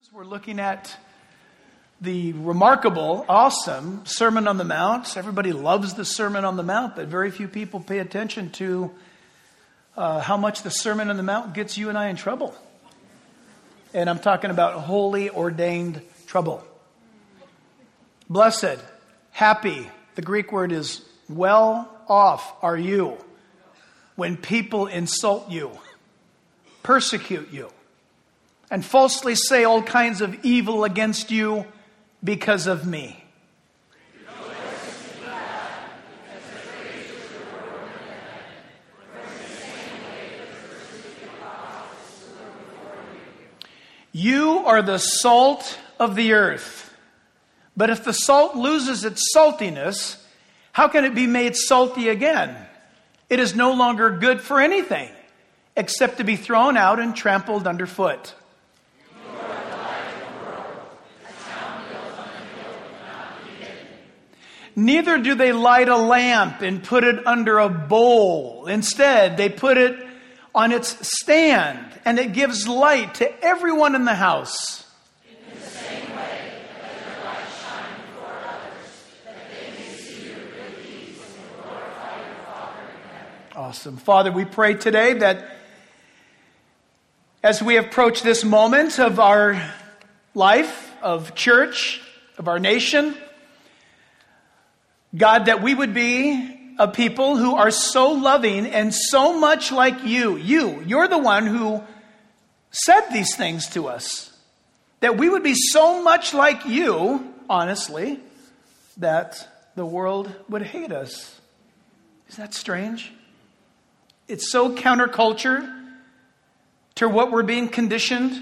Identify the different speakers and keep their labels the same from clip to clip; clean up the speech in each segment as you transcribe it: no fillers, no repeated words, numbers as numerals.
Speaker 1: We're looking at the remarkable, awesome Sermon on the Mount. Everybody loves the Sermon on the Mount, but very few people pay attention to how much the Sermon on the Mount gets you and I in trouble. And I'm talking about holy ordained trouble. Blessed, happy, the Greek word is well off are you when people insult you, persecute you, and falsely say all kinds of evil against you because of me. You are the salt of the earth. But if the salt loses its saltiness, how can it be made salty again? It is no longer good for anything except to be thrown out and trampled underfoot. Neither do they light a lamp and put it under a bowl. Instead, they put it on its stand, and it gives light to everyone in the house.
Speaker 2: In the same way, let your light shine before others, that they may see your good deeds and glorify your Father in heaven.
Speaker 1: Awesome. Father, we pray today that as we approach this moment of our life, of church, of our nation, God, that we would be a people who are so loving and so much like you. You're the one who said these things to us. That we would be so much like you, honestly, that the world would hate us. Isn't that strange? It's so counterculture to what we're being conditioned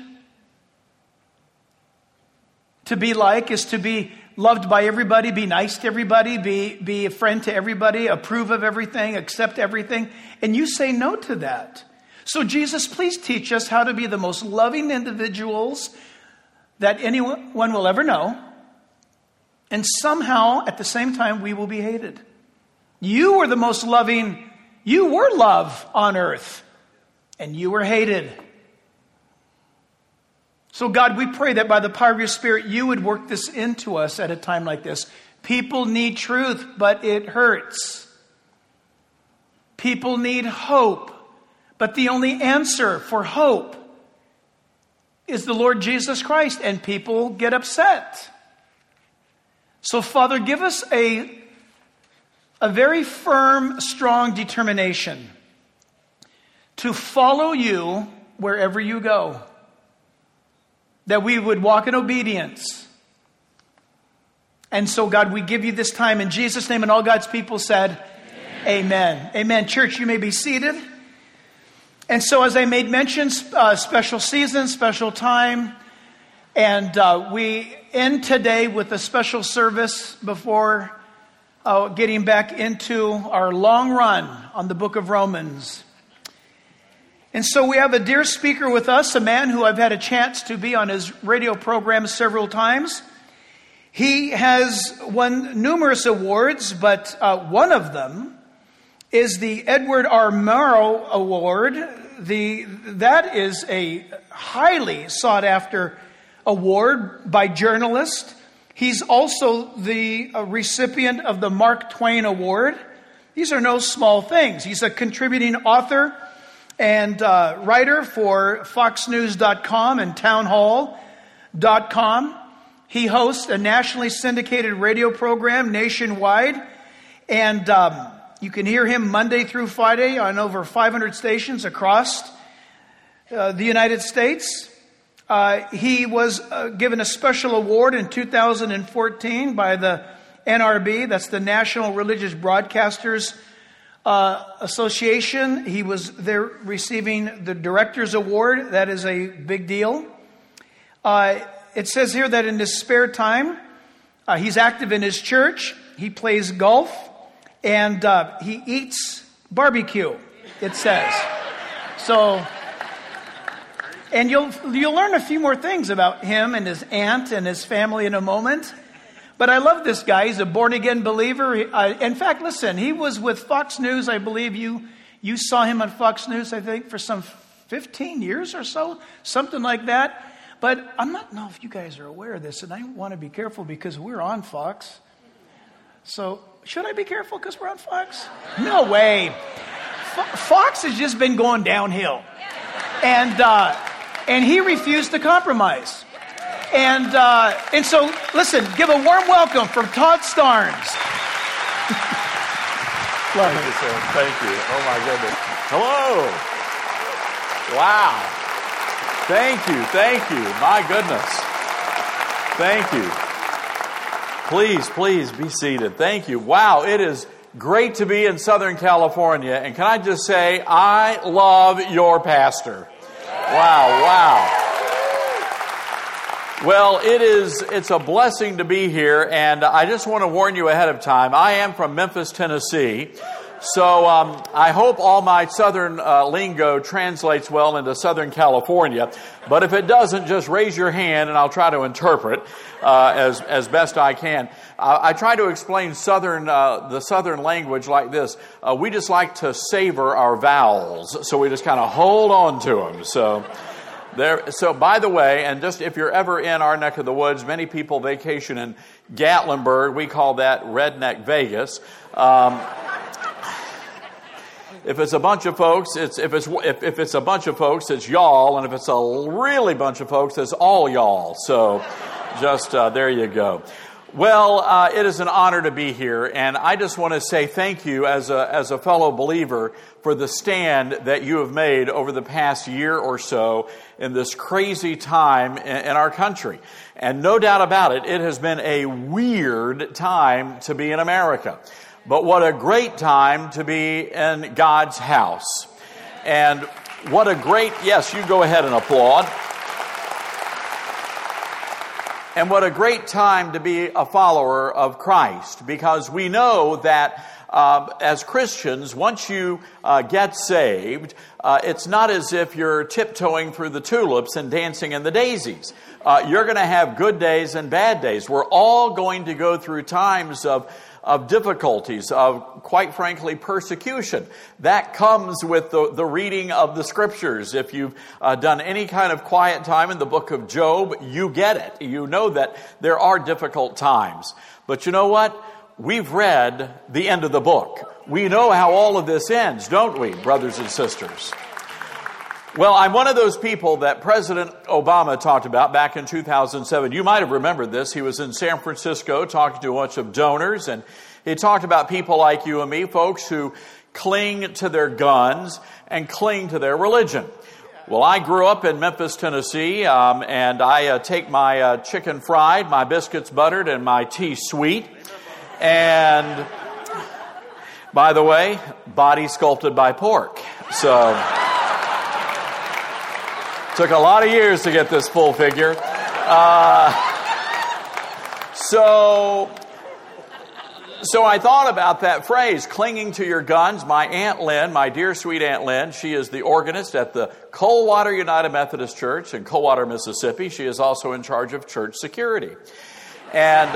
Speaker 1: to be like, is to be loved by everybody, be nice to everybody, be a friend to everybody, approve of everything, accept everything. And you say no to that. So Jesus, please teach us how to be the most loving individuals that anyone will ever know. And somehow, at the same time, we will be hated. You were the most loving, you were love on earth. And you were hated. So God, we pray that by the power of your Spirit, you would work this into us at a time like this. People need truth, but it hurts. People need hope, but the only answer for hope is the Lord Jesus Christ, and people get upset. So Father, give us a very firm, strong determination to follow you wherever you go. That we would walk in obedience. And so, God, we give you this time in Jesus' name, and all God's people said, Amen. Amen. Church, you may be seated. And so, as I made mention, special season, special time. And we end today with a special service before getting back into our long run on the book of Romans. And so we have a dear speaker with us, a man who I've had a chance to be on his radio program several times. He has won numerous awards, but one of them is the Edward R. Murrow Award. That is a highly sought after award by journalists. He's also the recipient of the Mark Twain Award. These are no small things. He's a contributing author and writer for FoxNews.com and TownHall.com. He hosts a nationally syndicated radio program nationwide. And you can hear him Monday through Friday on over 500 stations across the United States. He was given a special award in 2014 by the NRB, that's the National Religious Broadcasters Association. He was there receiving the Director's Award. That is a big deal. It says here that in his spare time, he's active in his church. He plays golf, and he eats barbecue, it says. So, and you'll learn a few more things about him and his aunt and his family in a moment. But I love this guy. He's a born-again believer. In fact, listen, he was with Fox News. I believe you saw him on Fox News, I think, for some 15 years or so, something like that. But I don't know if you guys are aware of this, and I want to be careful because we're on Fox. So should I be careful because we're on Fox? No way. Fox has just been going downhill. And he refused to compromise. And so, listen, give a warm welcome from Todd Starnes.
Speaker 3: Thank you, sir. Thank you. Oh, my goodness. Hello. Wow. Thank you. Thank you. My goodness. Thank you. Please be seated. Thank you. Wow, it is great to be in Southern California. And can I just say, I love your pastor. Wow. Well, it's a blessing to be here, and I just want to warn you ahead of time. I am from Memphis, Tennessee, so I hope all my Southern lingo translates well into Southern California. But if it doesn't, just raise your hand, and I'll try to interpret as best I can. I try to explain the Southern language like this. We just like to savor our vowels, so we just kind of hold on to them. So by the way, and just if you're ever in our neck of the woods, many people vacation in Gatlinburg. We call that Redneck Vegas. If it's a bunch of folks, it's a bunch of folks, it's y'all, and if it's a really bunch of folks, it's all y'all. So just there you go. Well, it is an honor to be here, and I just want to say thank you as a fellow believer for the stand that you have made over the past year or so in this crazy time in our country. And no doubt about it, it has been a weird time to be in America. But what a great time to be in God's house. And what a great, yes, you go ahead and applaud. And what a great time to be a follower of Christ, because we know that as Christians, once you get saved, it's not as if you're tiptoeing through the tulips and dancing in the daisies. You're going to have good days and bad days. We're all going to go through times of difficulties, of, quite frankly, persecution. That comes with the reading of the Scriptures. If you've done any kind of quiet time in the book of Job, you get it. You know that there are difficult times. But you know what? We've read the end of the book. We know how all of this ends, don't we, brothers and sisters? Well, I'm one of those people that President Obama talked about back in 2007. You might have remembered this. He was in San Francisco talking to a bunch of donors, and he talked about people like you and me, folks who cling to their guns and cling to their religion. Well, I grew up in Memphis, Tennessee, and I take my chicken fried, my biscuits buttered, and my tea sweet. And, by the way, body sculpted by pork. So took a lot of years to get this full figure. So I thought about that phrase, clinging to your guns. My Aunt Lynn, my dear sweet Aunt Lynn, she is the organist at the Coldwater United Methodist Church in Coldwater, Mississippi. She is also in charge of church security. And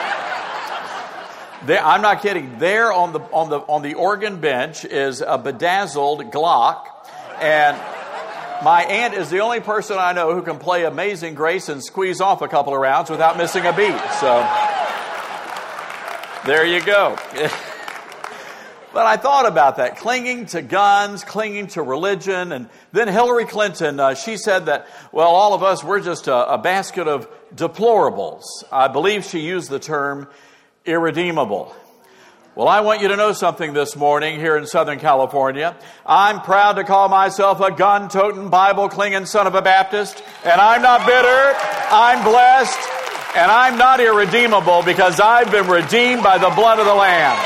Speaker 3: I'm not kidding. There on the organ bench is a bedazzled Glock, and my aunt is the only person I know who can play Amazing Grace and squeeze off a couple of rounds without missing a beat. So there you go. But I thought about that, clinging to guns, clinging to religion. And then Hillary Clinton, she said that, well, all of us, we're just a basket of deplorables. I believe she used the term irredeemable. Well, I want you to know something this morning here in Southern California. I'm proud to call myself a gun-toting, Bible-clinging son of a Baptist, and I'm not bitter, I'm blessed, and I'm not irredeemable because I've been redeemed by the blood of the Lamb.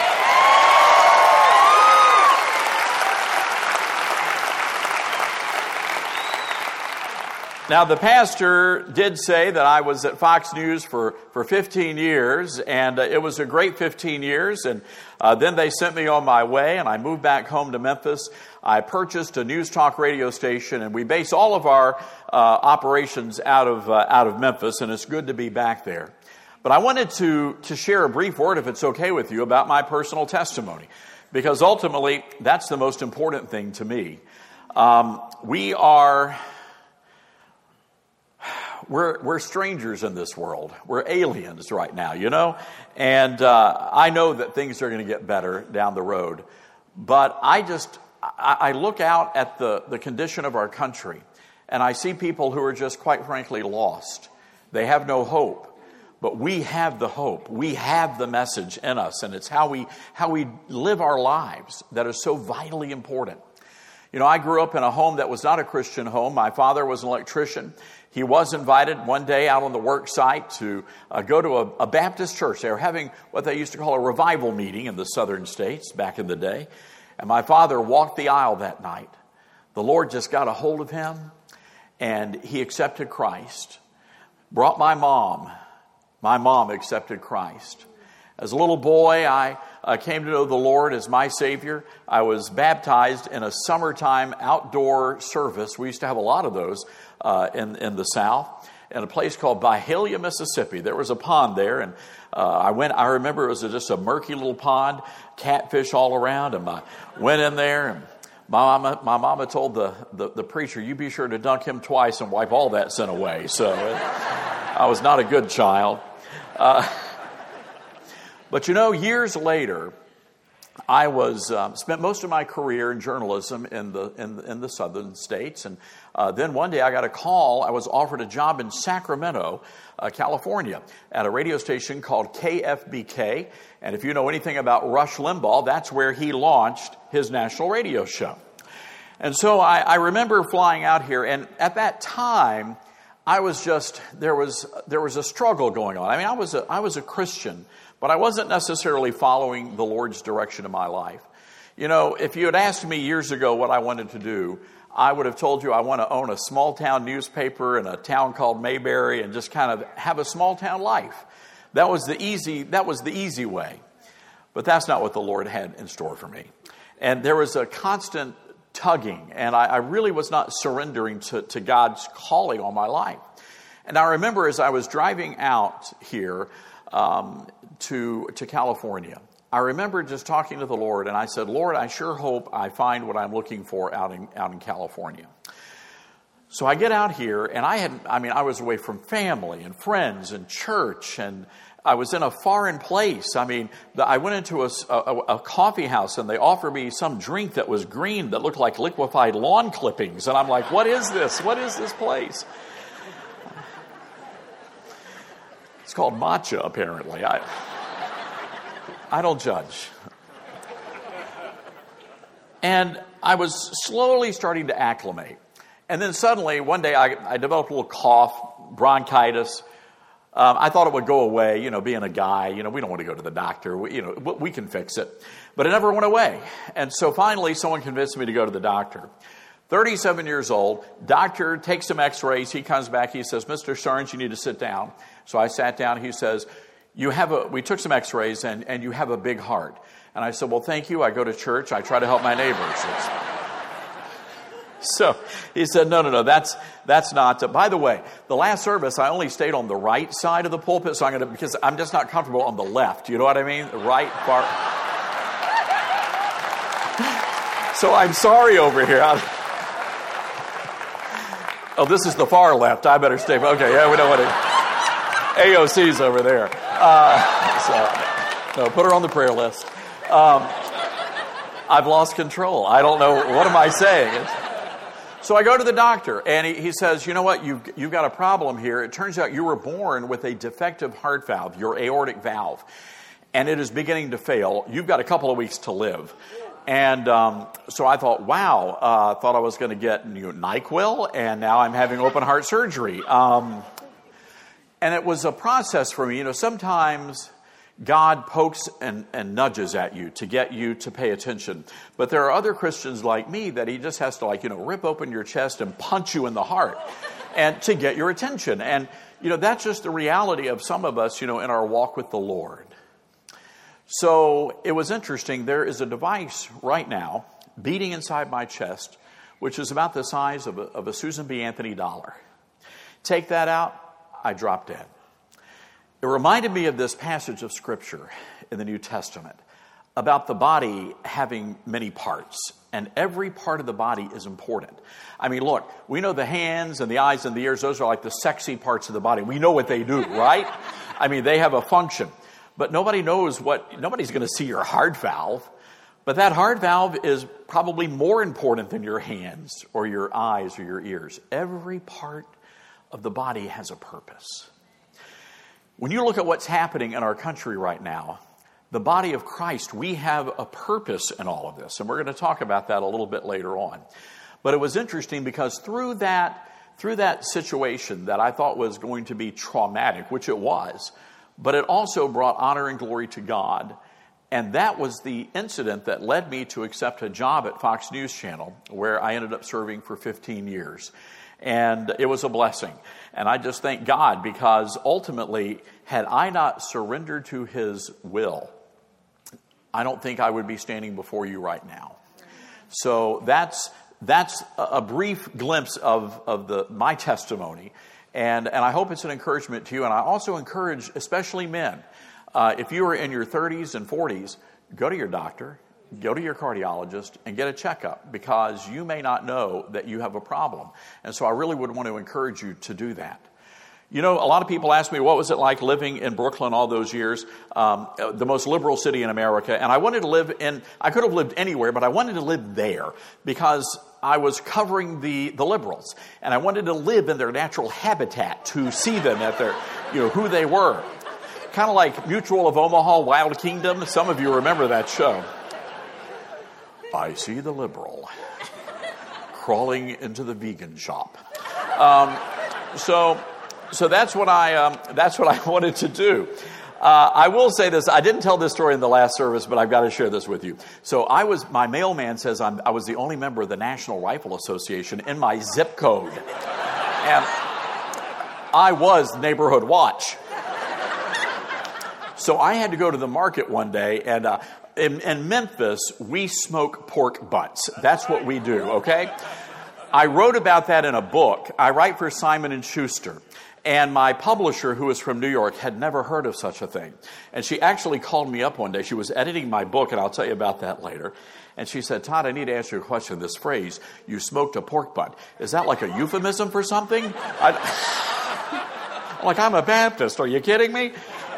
Speaker 3: Now, the pastor did say that I was at Fox News for 15 years, and it was a great 15 years, and then they sent me on my way, and I moved back home to Memphis. I purchased a news talk radio station, and we base all of our operations out of Memphis, and it's good to be back there. But I wanted to share a brief word, if it's okay with you, about my personal testimony, because ultimately, that's the most important thing to me. we're strangers in this world. We're aliens right now, you know? And I know that things are going to get better down the road. But I look out at the condition of our country, and I see people who are just, quite frankly, lost. They have no hope. But we have the hope. We have the message in us, and it's how we live our lives that is so vitally important. You know, I grew up in a home that was not a Christian home. My father was an electrician. He was invited one day out on the work site to go to a Baptist church. They were having what they used to call a revival meeting in the southern states back in the day. And my father walked the aisle that night. The Lord just got a hold of him, and he accepted Christ. Brought my mom. My mom accepted Christ. As a little boy, I came to know the Lord as my Savior. I was baptized in a summertime outdoor service. We used to have a lot of those in the South, in a place called Byhalia, Mississippi. There was a pond there, and I remember it was just a murky little pond, catfish all around, and I went in there, and my mama told the preacher, "You be sure to dunk him twice and wipe all that sin away." So I was not a good child. But you know, years later, I spent most of my career in journalism in the southern states, and then one day I got a call. I was offered a job in Sacramento, California, at a radio station called KFBK. And if you know anything about Rush Limbaugh, that's where he launched his national radio show. And so I remember flying out here, and at that time, there was a struggle going on. I mean, I was a Christian, but I wasn't necessarily following the Lord's direction in my life. You know, if you had asked me years ago what I wanted to do, I would have told you I want to own a small town newspaper in a town called Mayberry and just kind of have a small town life. That was the easy way. But that's not what the Lord had in store for me. And there was a constant tugging, and I really was not surrendering to God's calling on my life. And I remember as I was driving out here to California, I remember just talking to the Lord, and I said, "Lord, I sure hope I find what I'm looking for out in California." So I get out here, and I was away from family and friends and church, and I was in a foreign place. I mean, I went into a coffee house, and they offered me some drink that was green that looked like liquefied lawn clippings. And I'm like, what is this? What is this place? It's called matcha, apparently. I don't judge. And I was slowly starting to acclimate. And then suddenly, one day, I developed a little cough, bronchitis. I thought it would go away, you know, being a guy. You know, we don't want to go to the doctor. We can fix it. But it never went away. And so finally, someone convinced me to go to the doctor. 37 years old, doctor takes some x-rays. He comes back. He says, "Mr. Stearns, you need to sit down." So I sat down. He says, we took some x-rays, and you have a big heart. And I said, "Well, thank you. I go to church. I try to help my neighbors." So he said, no, that's not. By the way, the last service, I only stayed on the right side of the pulpit, so because I'm just not comfortable on the left. You know what I mean? The right part. So I'm sorry over here. Oh, this is the far left. I better stay. Okay, yeah, we don't want to. AOC's over there. No, put her on the prayer list. I've lost control. I don't know. What am I saying? So I go to the doctor, and he says, "You know what? You've got a problem here. It turns out you were born with a defective heart valve, your aortic valve, and it is beginning to fail. You've got a couple of weeks to live." And so I thought, wow, thought I was going to get NyQuil, and now I'm having open heart surgery. And it was a process for me. You know, sometimes God pokes and nudges at you to get you to pay attention. But there are other Christians like me that he just has to rip open your chest and punch you in the heart and to get your attention. And, that's just the reality of some of us, in our walk with the Lord. So it was interesting. There is a device right now beating inside my chest, which is about the size of a Susan B. Anthony dollar. Take that out, I drop dead. It reminded me of this passage of Scripture in the New Testament about the body having many parts. and every part of the body is important. I mean, look, we know the hands and the eyes and the ears, those are like the sexy parts of the body. We know what they do, right? I mean, they have a function. But nobody's going to see your heart valve. But that heart valve is probably more important than your hands or your eyes or your ears. Every part of the body has a purpose. When you look at what's happening in our country right now, the body of Christ, we have a purpose in all of this. And we're going to talk about that a little bit later on. But it was interesting because through that situation that I thought was going to be traumatic, which it was, but it also brought honor and glory to God. And that was the incident that led me to accept a job at Fox News Channel, where I ended up serving for 15 years. And it was a blessing. And I just thank God, because ultimately, had I not surrendered to His will, I don't think I would be standing before you right now. So that's a brief glimpse of my testimony. And I hope it's an encouragement to you. And I also encourage, especially men, if you are in your 30s and 40s, go to your doctor, go to your cardiologist, and get a checkup, because you may not know that you have a problem. And so I really would want to encourage you to do that. You know, a lot of people ask me, what was it like living in Brooklyn all those years, the most liberal city in America? And I could have lived anywhere, but I wanted to live there because I was covering the liberals. And I wanted to live in their natural habitat to see them at their, who they were. Kind of like Mutual of Omaha, Wild Kingdom. Some of you remember that show. I see the liberal crawling into the vegan shop. So that's what I wanted to do. I will say this. I didn't tell this story in the last service, but I've got to share this with you. So my mailman says I was the only member of the National Rifle Association in my zip code. And I was Neighborhood Watch. So I had to go to the market one day, and in Memphis, we smoke pork butts. That's what we do, okay? I wrote about that in a book. I write for Simon & Schuster. And my publisher, who is from New York, had never heard of such a thing. And she actually called me up one day. She was editing my book, and I'll tell you about that later. And she said, Todd, I need to ask you a question. This phrase, you smoked a pork butt, is that like a euphemism for something? I'm a Baptist. Are you kidding me?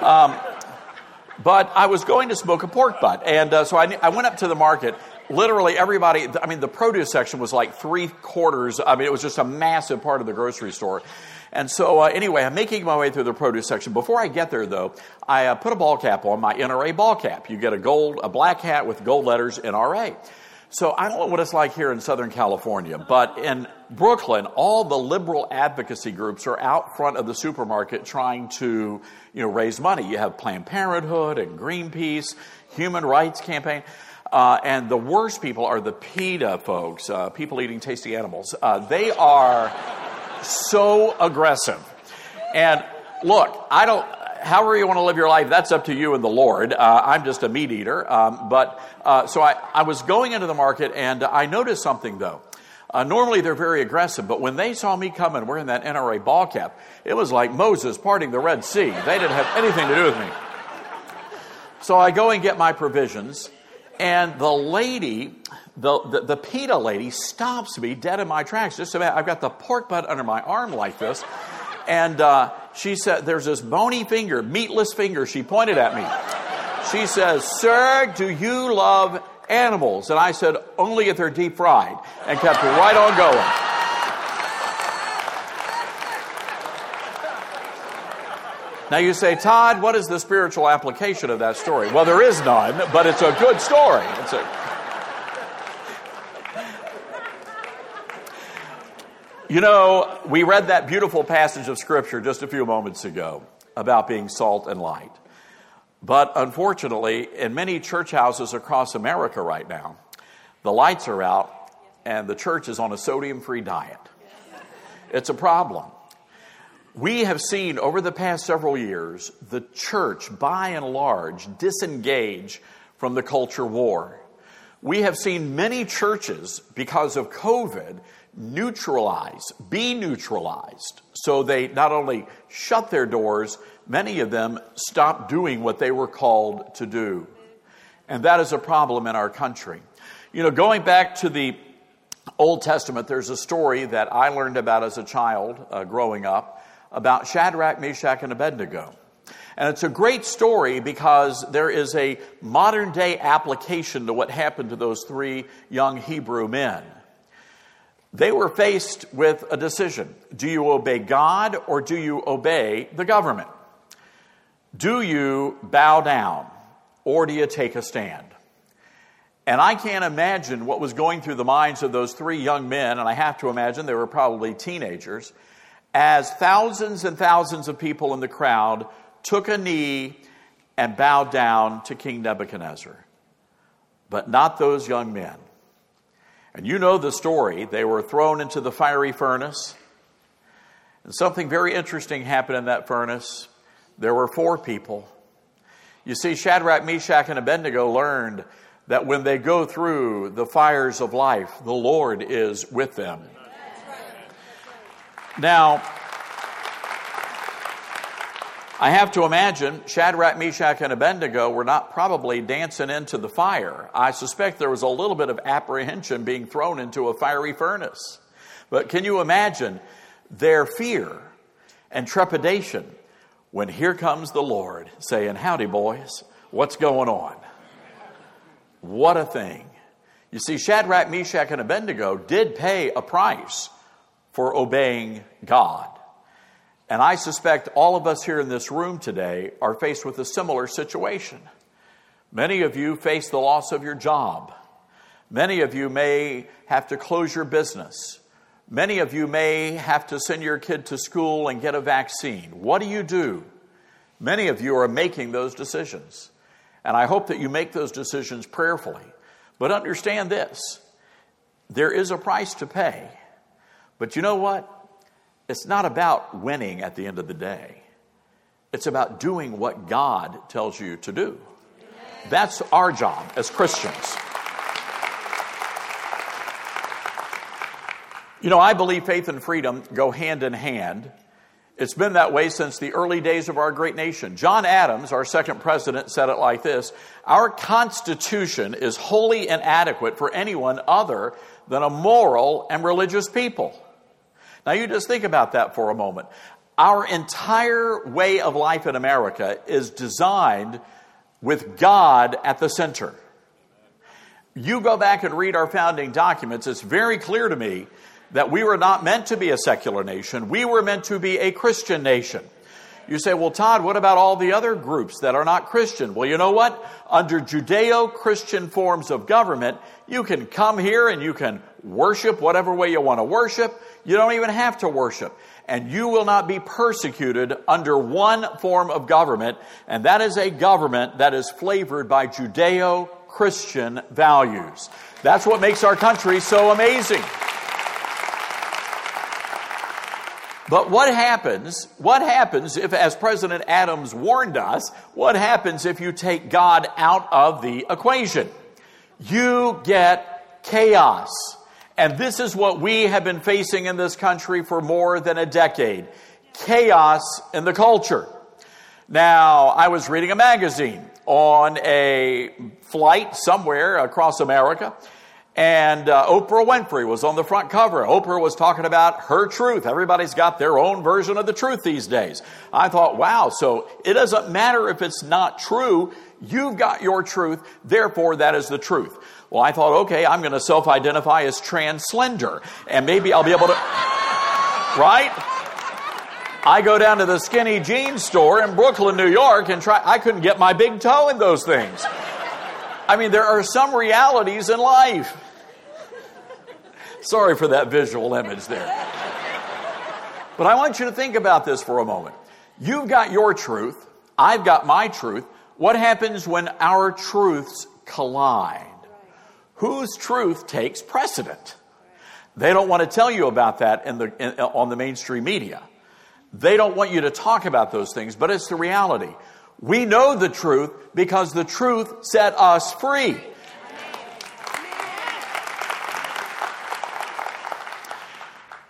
Speaker 3: But I was going to smoke a pork butt. And so I went up to the market. Literally everybody, the produce section was like 3/4. It was just a massive part of the grocery store. And so anyway, I'm making my way through the produce section. Before I get there, though, I put a ball cap on, my NRA ball cap. You get a black hat with gold letters, NRA. So I don't know what it's like here in Southern California, but in Brooklyn, all the liberal advocacy groups are out front of the supermarket trying to, raise money. You have Planned Parenthood and Greenpeace, Human Rights Campaign. And the worst people are the PETA folks, people eating tasty animals. They are so aggressive. And look, however you want to live your life, that's up to you and the Lord. I'm just a meat eater. So I was going into the market, and I noticed something, though. Normally they're very aggressive, but when they saw me coming wearing that NRA ball cap, it was like Moses parting the Red Sea. They didn't have anything to do with me. So I go and get my provisions, and the lady, the PETA lady, stops me dead in my tracks. Just about, I've got the pork butt under my arm like this. And she said, there's this bony finger, meatless finger. She pointed at me. She says, sir, do you love animals? And I said, only if they're deep fried. And kept right on going. Now you say, Todd, what is the spiritual application of that story? Well, there is none, but it's a good story. We read that beautiful passage of Scripture just a few moments ago about being salt and light. But unfortunately, in many church houses across America right now, the lights are out and the church is on a sodium-free diet. It's a problem. We have seen over the past several years the church, by and large, disengage from the culture war. We have seen many churches, because of COVID, be neutralized. So they not only shut their doors, many of them stopped doing what they were called to do. And that is a problem in our country. You know, going back to the Old Testament, there's a story that I learned about as a child growing up about Shadrach, Meshach, and Abednego. And it's a great story because there is a modern day application to what happened to those three young Hebrew men. They were faced with a decision. Do you obey God or do you obey the government? Do you bow down or do you take a stand? And I can't imagine what was going through the minds of those three young men, and I have to imagine they were probably teenagers, as thousands and thousands of people in the crowd took a knee and bowed down to King Nebuchadnezzar. But not those young men. And you know the story. They were thrown into the fiery furnace. And something very interesting happened in that furnace. There were 4 people. You see, Shadrach, Meshach, and Abednego learned that when they go through the fires of life, the Lord is with them. Now, I have to imagine Shadrach, Meshach, and Abednego were not probably dancing into the fire. I suspect there was a little bit of apprehension being thrown into a fiery furnace. But can you imagine their fear and trepidation when here comes the Lord saying, "Howdy, boys, what's going on?" What a thing. You see, Shadrach, Meshach, and Abednego did pay a price for obeying God. And I suspect all of us here in this room today are faced with a similar situation. Many of you face the loss of your job. Many of you may have to close your business. Many of you may have to send your kid to school and get a vaccine. What do? Many of you are making those decisions. And I hope that you make those decisions prayerfully. But understand this, there is a price to pay. But you know what? It's not about winning at the end of the day. It's about doing what God tells you to do. That's our job as Christians. You know, I believe faith and freedom go hand in hand. It's been that way since the early days of our great nation. John Adams, our second president, said it like this: "Our Constitution is wholly inadequate for anyone other than a moral and religious people." Now you just think about that for a moment. Our entire way of life in America is designed with God at the center. You go back and read our founding documents, it's very clear to me that we were not meant to be a secular nation. We were meant to be a Christian nation. You say, "Well, Todd, what about all the other groups that are not Christian?" Well, you know what? Under Judeo-Christian forms of government, you can come here and you can worship whatever way you want to worship. You don't even have to worship. And you will not be persecuted under one form of government, and that is a government that is flavored by Judeo-Christian values. That's what makes our country so amazing. But what happens if, as President Adams warned us, what happens if you take God out of the equation? You get chaos. And this is what we have been facing in this country for more than a decade. Chaos in the culture. Now, I was reading a magazine on a flight somewhere across America, and Oprah Winfrey was on the front cover. Oprah was talking about her truth. Everybody's got their own version of the truth these days. I thought, wow, so it doesn't matter if it's not true. You've got your truth, therefore that is the truth. Well, I thought, okay, I'm going to self-identify as trans-slender, and maybe I'll be able to, right? I go down to the skinny jeans store in Brooklyn, New York, and I couldn't get my big toe in those things. I mean, there are some realities in life. Sorry for that visual image there. But I want you to think about this for a moment. You've got your truth. I've got my truth. What happens when our truths collide? Whose truth takes precedent? They don't want to tell you about that on the mainstream media. They don't want you to talk about those things, but it's the reality. We know the truth because the truth set us free.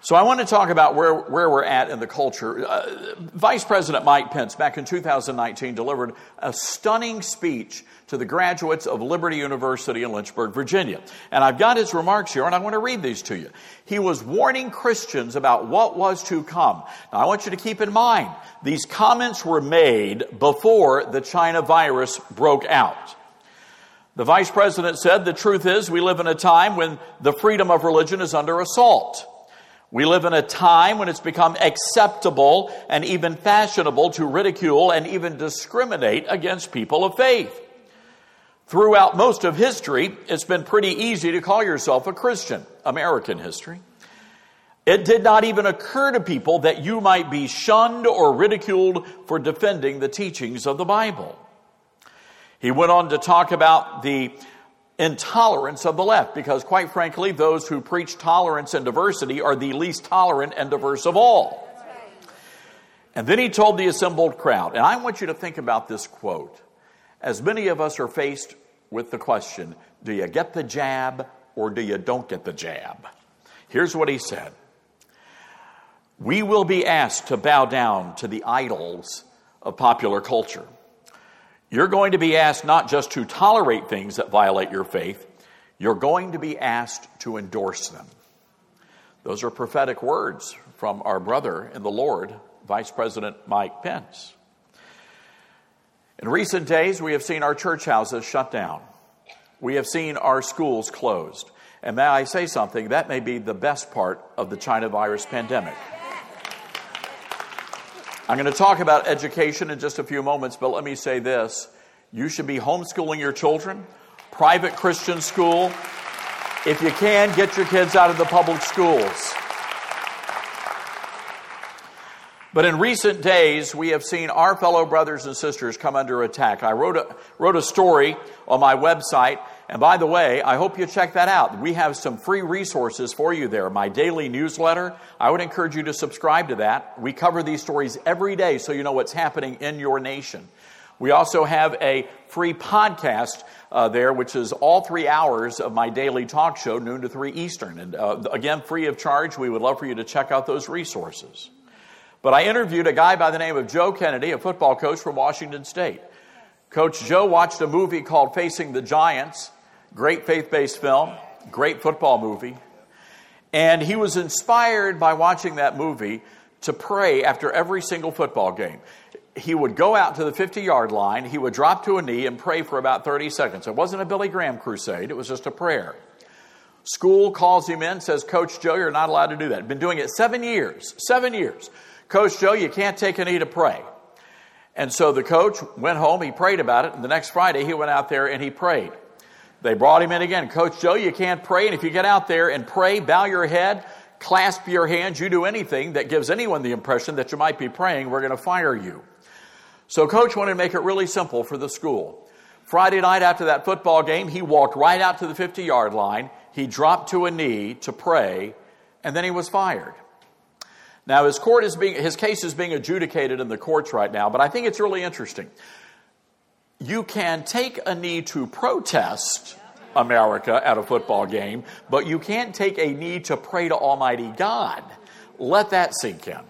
Speaker 3: So I want to talk about where we're at in the culture. Vice President Mike Pence, back in 2019, delivered a stunning speech to the graduates of Liberty University in Lynchburg, Virginia. And I've got his remarks here, and I want to read these to you. He was warning Christians about what was to come. Now, I want you to keep in mind, these comments were made before the China virus broke out. The Vice President said, "The truth is, we live in a time when the freedom of religion is under assault. We live in a time when it's become acceptable and even fashionable to ridicule and even discriminate against people of faith. Throughout most of history, it's been pretty easy to call yourself a Christian, American history. It did not even occur to people that you might be shunned or ridiculed for defending the teachings of the Bible." He went on to talk about the intolerance of the left, because quite frankly, those who preach tolerance and diversity are the least tolerant and diverse of all. And then he told the assembled crowd, and I want you to think about this quote, as many of us are faced with the question, do you get the jab or do you don't get the jab? Here's what he said. "We will be asked to bow down to the idols of popular culture. You're going to be asked not just to tolerate things that violate your faith, you're going to be asked to endorse them." Those are prophetic words from our brother in the Lord, Vice President Mike Pence. In recent days, we have seen our church houses shut down. We have seen our schools closed. And may I say something, that may be the best part of the China virus pandemic. I'm going to talk about education in just a few moments, but let me say this. You should be homeschooling your children, private Christian school. If you can, get your kids out of the public schools. But in recent days, we have seen our fellow brothers and sisters come under attack. I wrote a story on my website, and by the way, I hope you check that out. We have some free resources for you there. My daily newsletter, I would encourage you to subscribe to that. We cover these stories every day so you know what's happening in your nation. We also have a free podcast there, which is all 3 hours of my daily talk show, noon to 3 Eastern. And again, free of charge. We would love for you to check out those resources. But I interviewed a guy by the name of Joe Kennedy, a football coach from Washington State. Coach Joe watched a movie called Facing the Giants, great faith-based film, great football movie. And he was inspired by watching that movie to pray after every single football game. He would go out to the 50-yard line, he would drop to a knee and pray for about 30 seconds. It wasn't a Billy Graham crusade, it was just a prayer. School calls him in, says, "Coach Joe, you're not allowed to do that." Been doing it 7 years. 7 years. "Coach Joe, you can't take a knee to pray." And so the coach went home, he prayed about it, and the next Friday he went out there and he prayed. They brought him in again. "Coach Joe, you can't pray, and if you get out there and pray, bow your head, clasp your hands, you do anything that gives anyone the impression that you might be praying, we're going to fire you." So Coach wanted to make it really simple for the school. Friday night after that football game, he walked right out to the 50-yard line, he dropped to a knee to pray, and then he was fired. Now, his case is being adjudicated in the courts right now, but I think it's really interesting. You can take a knee to protest America at a football game, but you can't take a knee to pray to Almighty God. Let that sink in.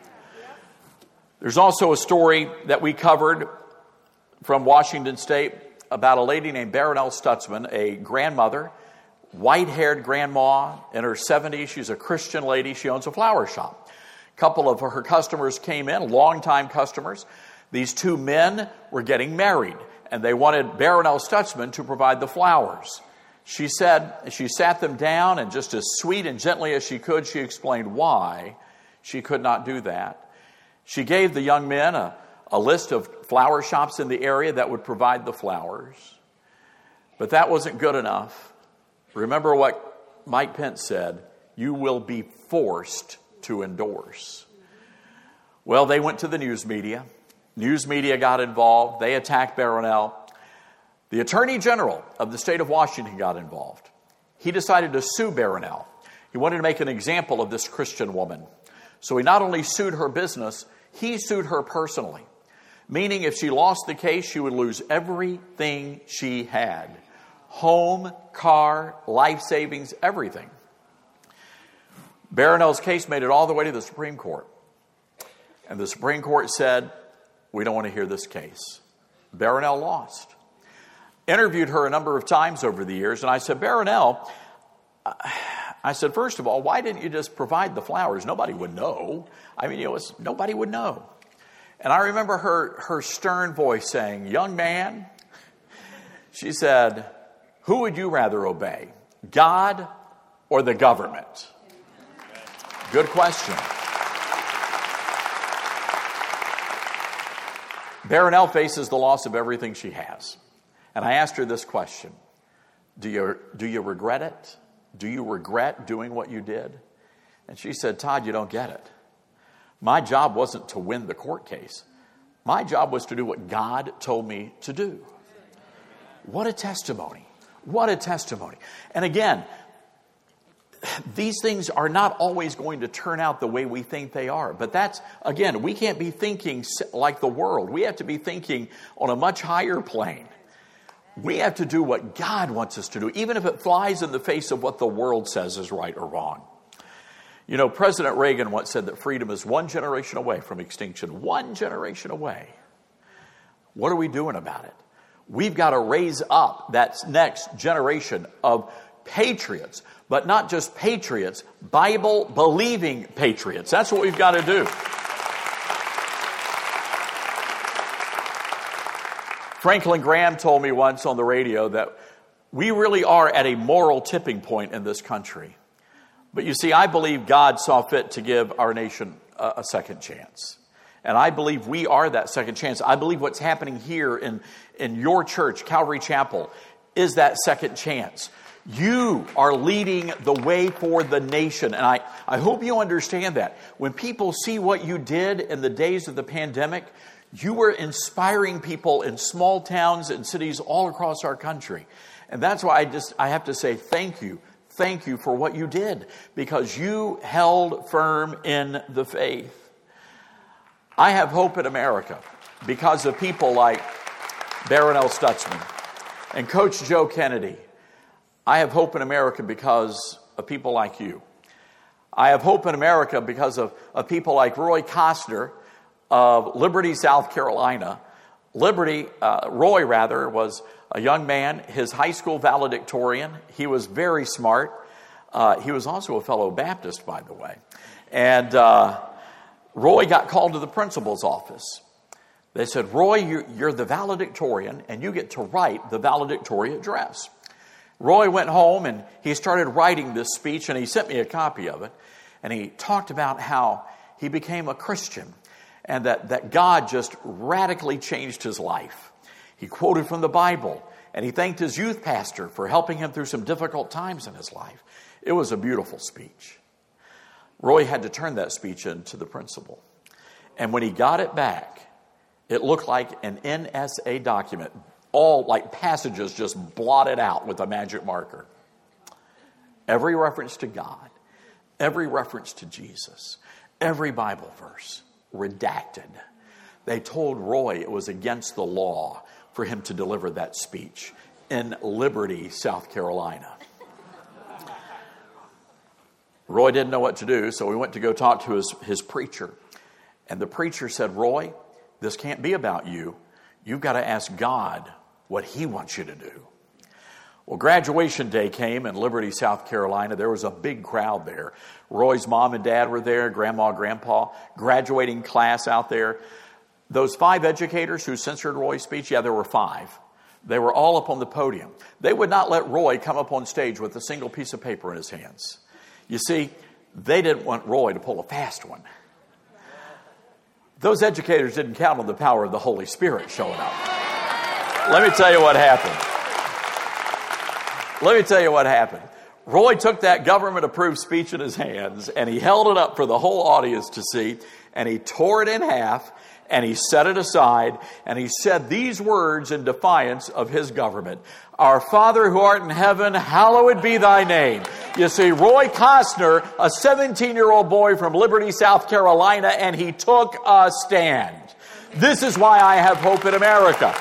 Speaker 3: There's also a story that we covered from Washington State about a lady named Baronelle Stutzman, a grandmother, white-haired grandma in her 70s. She's a Christian lady. She owns a flower shop. A couple of her customers came in, longtime customers. These two men were getting married, and they wanted Baronelle Stutzman to provide the flowers. She said, she sat them down, and just as sweet and gently as she could, she explained why she could not do that. She gave the young men a list of flower shops in the area that would provide the flowers. But that wasn't good enough. Remember what Mike Pence said, "You will be forced to endorse." Well, they went to the news media. News media got involved. They attacked Baronelle. The Attorney General of the state of Washington got involved. He decided to sue Baronelle. He wanted to make an example of this Christian woman. So he not only sued her business, he sued her personally. Meaning if she lost the case, she would lose everything she had. Home, car, life savings, everything. Barronel's case made it all the way to the Supreme Court. And the Supreme Court said, we don't want to hear this case. Barronel lost. Interviewed her a number of times over the years, and I said, Barronel, first of all, why didn't you just provide the flowers? Nobody would know. I mean, nobody would know. And I remember her stern voice saying, young man, she said, who would you rather obey, God or the government? Good question. Barronel faces the loss of everything she has. And I asked her this question. Do you regret it? Do you regret doing what you did? And she said, Todd, you don't get it. My job wasn't to win the court case. My job was to do what God told me to do. What a testimony. What a testimony. And again, these things are not always going to turn out the way we think they are. But that's, again, we can't be thinking like the world. We have to be thinking on a much higher plane. We have to do what God wants us to do, even if it flies in the face of what the world says is right or wrong. You know, President Reagan once said that freedom is one generation away from extinction. One generation away. What are we doing about it? We've got to raise up that next generation of patriots, but not just patriots, Bible-believing patriots. That's what we've got to do. Franklin Graham told me once on the radio that we really are at a moral tipping point in this country. But you see, I believe God saw fit to give our nation a second chance. And I believe we are that second chance. I believe what's happening here in your church, Calvary Chapel, is that second chance. You are leading the way for the nation. And I hope you understand that. When people see what you did in the days of the pandemic, you were inspiring people in small towns and cities all across our country. And that's why I have to say thank you. Thank you for what you did, because you held firm in the faith. I have hope in America because of people like Barronel Stutzman and Coach Joe Kennedy. I have hope in America because of people like you. I have hope in America because of people like Roy Costner of Liberty, South Carolina. Roy was a young man, his high school valedictorian. He was very smart. He was also a fellow Baptist, by the way. And Roy got called to the principal's office. They said, Roy, you're the valedictorian, and you get to write the valedictory address. Roy went home, and he started writing this speech, and he sent me a copy of it. And he talked about how he became a Christian, and that God just radically changed his life. He quoted from the Bible, and he thanked his youth pastor for helping him through some difficult times in his life. It was a beautiful speech. Roy had to turn that speech in to the principal. And when he got it back, it looked like an NSA document, all like passages just blotted out with a magic marker. Every reference to God, every reference to Jesus, every Bible verse redacted. They told Roy it was against the law for him to deliver that speech in Liberty, South Carolina. Roy didn't know what to do, so he went to go talk to his preacher. And the preacher said, Roy, this can't be about you. You've got to ask God what he wants you to do. Well, graduation day came in Liberty, South Carolina. There was a big crowd there. Roy's mom and dad were there, grandma, grandpa, graduating class out there. Those 5 educators who censored Roy's speech, there were 5. They were all up on the podium. They would not let Roy come up on stage with a single piece of paper in his hands. You see, they didn't want Roy to pull a fast one. Those educators didn't count on the power of the Holy Spirit showing up. Let me tell you what happened. Roy took that government-approved speech in his hands, and he held it up for the whole audience to see, and he tore it in half, and he set it aside, and he said these words in defiance of his government. Our Father who art in heaven, hallowed be thy name. You see, Roy Costner, a 17-year-old boy from Liberty, South Carolina, and he took a stand. This is why I have hope in America.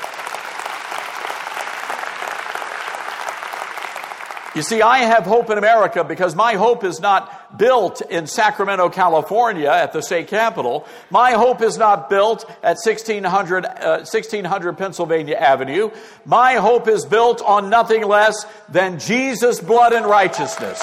Speaker 3: You see, I have hope in America because my hope is not built in Sacramento, California at the state capitol. My hope is not built at 1600 Pennsylvania Avenue. My hope is built on nothing less than Jesus' blood and righteousness.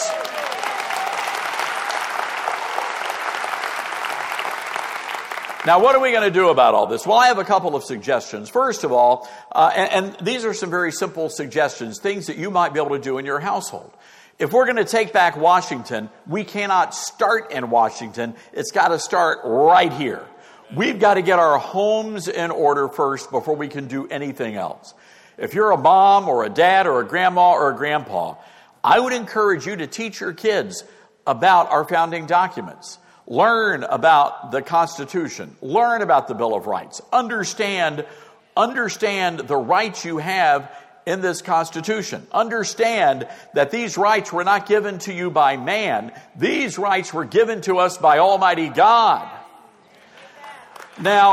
Speaker 3: Now, what are we going to do about all this? Well, I have a couple of suggestions. First of all, and these are some very simple suggestions, things that you might be able to do in your household. If we're going to take back Washington, we cannot start in Washington. It's got to start right here. We've got to get our homes in order first before we can do anything else. If you're a mom or a dad or a grandma or a grandpa, I would encourage you to teach your kids about our founding documents. Learn about the Constitution. Learn about the Bill of Rights. Understand the rights you have in this Constitution. Understand that these rights were not given to you by man. These rights were given to us by Almighty God. Now,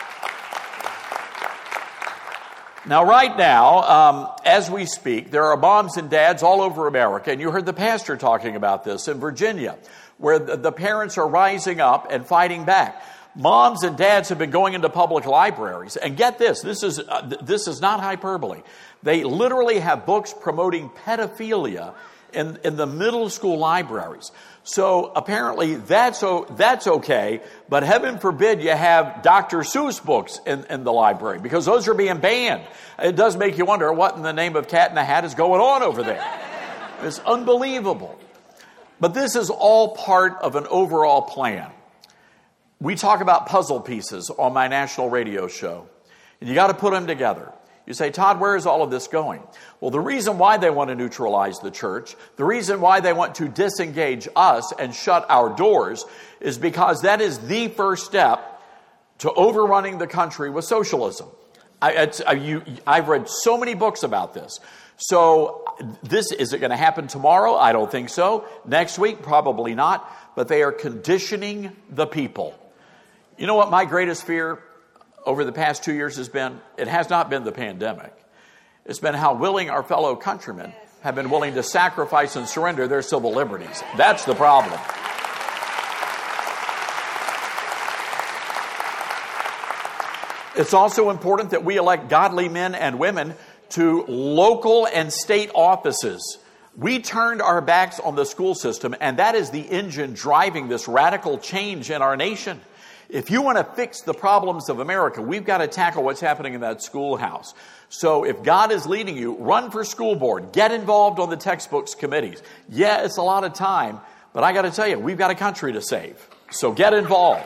Speaker 3: right now, as we speak, there are moms and dads all over America, and you heard the pastor talking about this in Virginia, where the parents are rising up and fighting back. Moms and dads have been going into public libraries, and get this is not hyperbole. They literally have books promoting pedophilia in the middle school libraries. So apparently that's okay, but heaven forbid you have Dr. Seuss books in the library, because those are being banned. It does make you wonder what in the name of Cat in the Hat is going on over there. It's unbelievable. But this is all part of an overall plan. We talk about puzzle pieces on my national radio show, and you got to put them together. You say, Todd, where is all of this going? Well, the reason why they want to neutralize the church, the reason why they want to disengage us and shut our doors, is because that is the first step to overrunning the country with socialism. I've read so many books about this. So is it going to happen tomorrow? I don't think so. Next week? Probably not. But they are conditioning the people. You know what my greatest fear over the past 2 years has been? It has not been the pandemic. It's been how willing our fellow countrymen have been willing to sacrifice and surrender their civil liberties. That's the problem. It's also important that we elect godly men and women to local and state offices. We turned our backs on the school system, and that is the engine driving this radical change in our nation. If you want to fix the problems of America, we've got to tackle what's happening in that schoolhouse. So if God is leading you, run for school board. Get involved on the textbooks committees. Yeah, it's a lot of time, but I got to tell you, we've got a country to save. So get involved.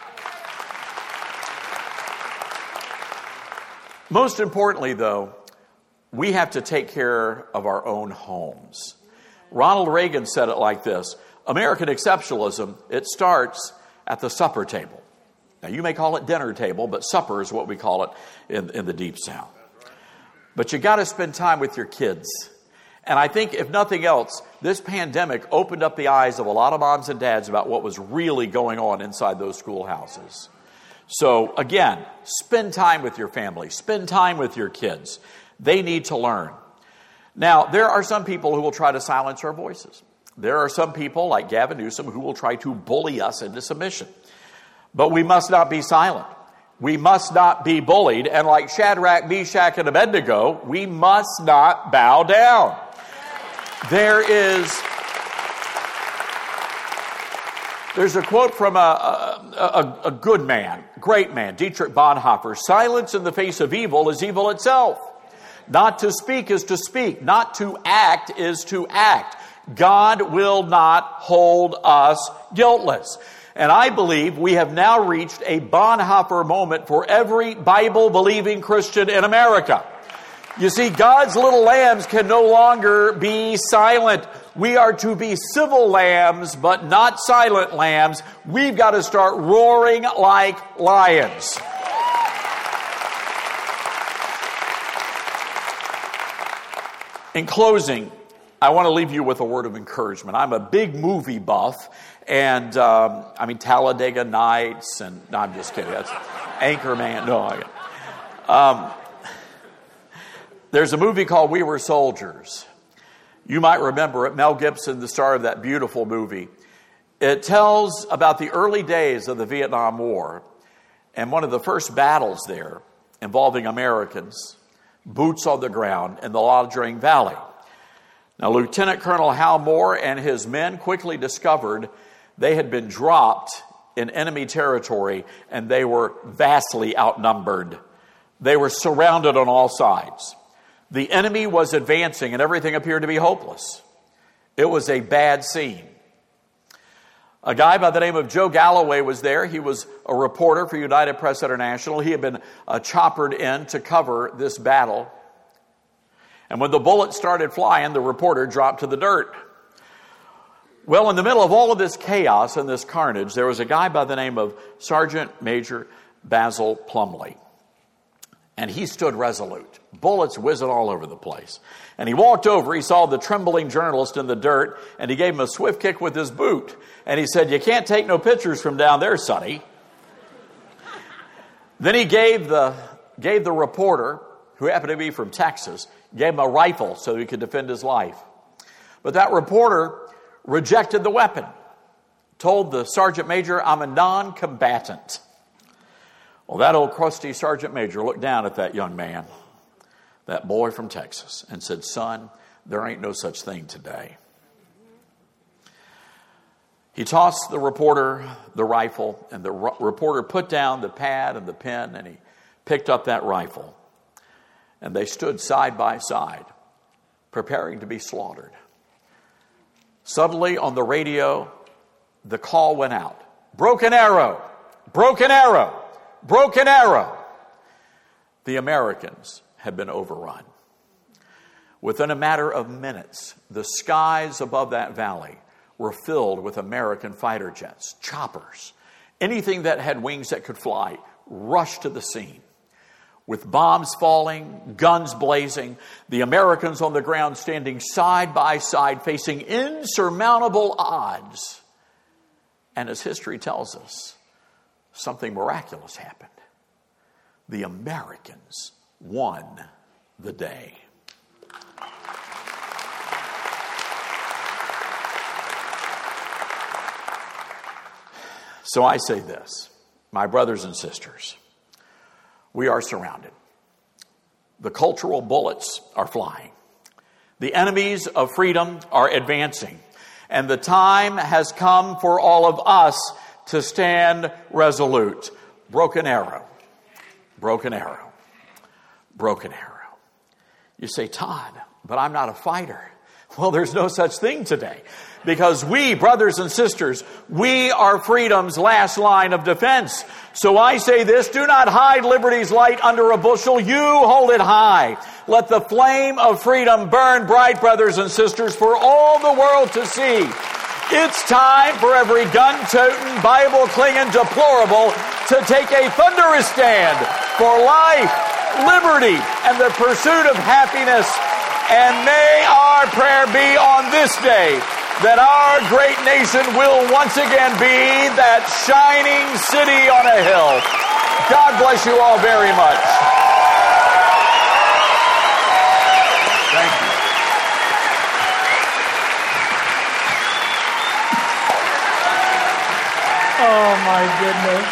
Speaker 3: Most importantly, though, we have to take care of our own homes. Ronald Reagan said it like this: American exceptionalism, it starts at the supper table. Now, you may call it dinner table, but supper is what we call it in the Deep South. But you got to spend time with your kids. And I think, if nothing else, this pandemic opened up the eyes of a lot of moms and dads about what was really going on inside those schoolhouses. So, again, spend time with your family. Spend time with your kids. They need to learn. Now, there are some people who will try to silence our voices. There are some people, like Gavin Newsom, who will try to bully us into submission. But we must not be silent. We must not be bullied. And like Shadrach, Meshach, and Abednego, we must not bow down. There's a quote from a good man, great man, Dietrich Bonhoeffer: silence in the face of evil is evil itself. Not to speak is to speak. Not to act is to act. God will not hold us guiltless. And I believe we have now reached a Bonhoeffer moment for every Bible-believing Christian in America. You see, God's little lambs can no longer be silent. We are to be civil lambs, but not silent lambs. We've got to start roaring like lions. In closing, I want to leave you with a word of encouragement. I'm a big movie buff, and Talladega Nights, and no, I'm just kidding. That's Anchorman. No, there's a movie called We Were Soldiers. You might remember it. Mel Gibson, the star of that beautiful movie. It tells about the early days of the Vietnam War and one of the first battles there involving Americans, boots on the ground in the Lao Drang Valley. Now, Lieutenant Colonel Hal Moore and his men quickly discovered they had been dropped in enemy territory and they were vastly outnumbered. They were surrounded on all sides. The enemy was advancing and everything appeared to be hopeless. It was a bad scene. A guy by the name of Joe Galloway was there. He was a reporter for United Press International. He had been choppered in to cover this battle. And when the bullets started flying, the reporter dropped to the dirt. Well, in the middle of all of this chaos and this carnage, there was a guy by the name of Sergeant Major Basil Plumley. And he stood resolute, bullets whizzing all over the place. And he walked over, he saw the trembling journalist in the dirt, and he gave him a swift kick with his boot. And he said, "You can't take no pictures from down there, sonny." Then he gave the reporter, who happened to be from Texas, gave him a rifle so he could defend his life. But that reporter rejected the weapon, told the sergeant major, "I'm a non-combatant." Well, that old crusty sergeant major looked down at that young man, that boy from Texas, and said, "Son, there ain't no such thing today." He tossed the reporter the rifle, and the reporter put down the pad and the pen, and he picked up that rifle. And they stood side by side, preparing to be slaughtered. Suddenly on the radio, the call went out. "Broken arrow! Broken arrow! Broken arrow!" The Americans had been overrun. Within a matter of minutes, the skies above that valley were filled with American fighter jets, choppers, anything that had wings that could fly, rushed to the scene. With bombs falling, guns blazing, the Americans on the ground standing side by side, facing insurmountable odds. And as history tells us, something miraculous happened. The Americans won the day. So I say this, my brothers and sisters, we are surrounded. The cultural bullets are flying. The enemies of freedom are advancing. And the time has come for all of us to stand resolute. Broken arrow. Broken arrow. Broken arrow. You say, "Todd, but I'm not a fighter." Well, there's no such thing today. Because we, brothers and sisters, we are freedom's last line of defense. So I say this, do not hide liberty's light under a bushel. You hold it high. Let the flame of freedom burn bright, brothers and sisters, for all the world to see. It's time for every gun-toting, Bible-clinging deplorable to take a thunderous stand for life, liberty, and the pursuit of happiness. And may our prayer be on this day that our great nation will once again be that shining city on a hill. God bless you all very much. Thank you.
Speaker 1: Oh, my goodness.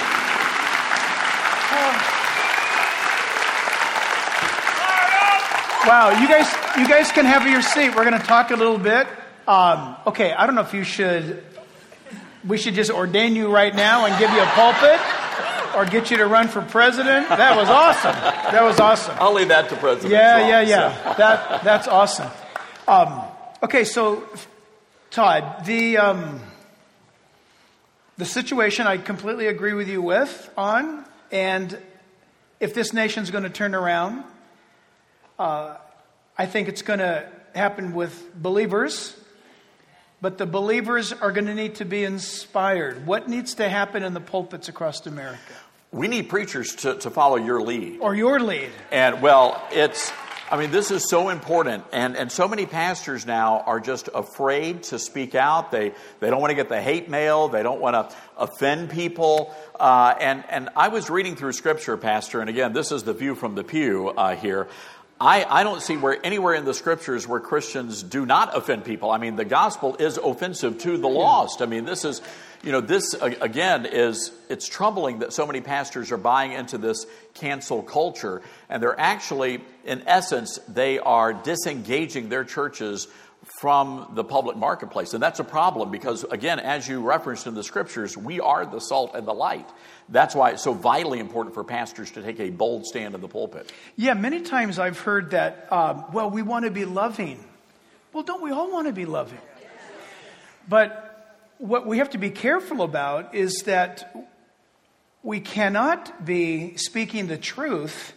Speaker 1: Wow, you guys can have your seat. We're going to talk a little bit. Okay, I don't know if we should just ordain you right now and give you a pulpit or get you to run for president. That was awesome. That was awesome.
Speaker 3: I'll leave that to President
Speaker 1: Yeah.
Speaker 3: Trump,
Speaker 1: So. That's awesome. Okay, so Todd, the situation I completely agree with you on, and if this nation's going to turn around, I think it's going to happen with believers. But the believers are going to need to be inspired. What needs to happen in the pulpits across America?
Speaker 3: We need preachers to follow your lead.
Speaker 1: Or your lead.
Speaker 3: And, this is so important. And so many pastors now are just afraid to speak out. They don't want to get the hate mail. They don't want to offend people. And I was reading through Scripture, Pastor, and again, this is the view from the pew here. I don't see anywhere in the scriptures where Christians do not offend people. I mean, the gospel is offensive to the lost. I mean, this is, this again it's troubling that so many pastors are buying into this cancel culture, and they're actually, in essence, they are disengaging their churches from the public marketplace. And that's a problem because, again, as you referenced in the scriptures, we are the salt and the light. That's why it's so vitally important for pastors to take a bold stand in the pulpit.
Speaker 1: Yeah, many times I've heard that, we want to be loving. Well, don't we all want to be loving? But what we have to be careful about is that we cannot be speaking the truth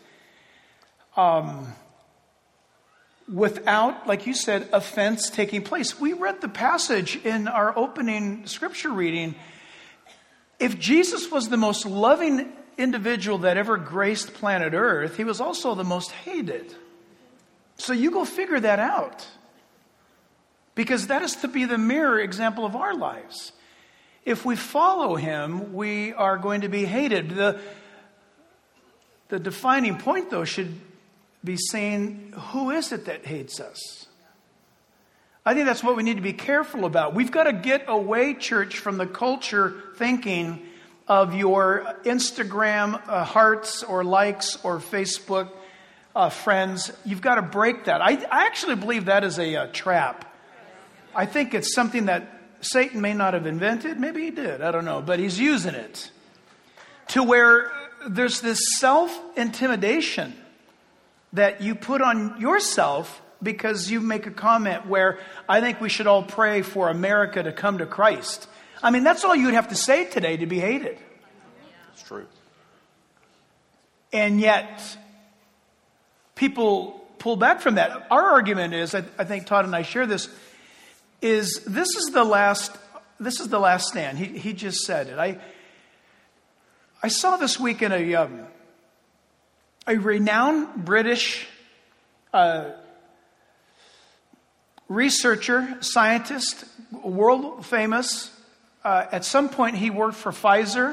Speaker 1: without, like you said, offense taking place. We read the passage in our opening scripture reading. If Jesus was the most loving individual that ever graced planet Earth, he was also the most hated. So you go figure that out. Because that is to be the mirror example of our lives. If we follow him, we are going to be hated. The defining point, though, should be saying, who is it that hates us? I think that's what we need to be careful about. We've got to get away, church, from the culture thinking of your Instagram hearts or likes or Facebook friends. You've got to break that. I actually believe that is a trap. I think it's something that Satan may not have invented. Maybe he did. I don't know. But he's using it to where there's this self-intimidation that you put on yourself because you make a comment where I think we should all pray for America to come to Christ. I mean, that's all you'd have to say today to be hated.
Speaker 3: It's true.
Speaker 1: And yet, people pull back from that. Our argument is, I think Todd and I share this, is this is the last stand. He just said it. I saw this week in a renowned British researcher, scientist, world famous. At some point, he worked for Pfizer.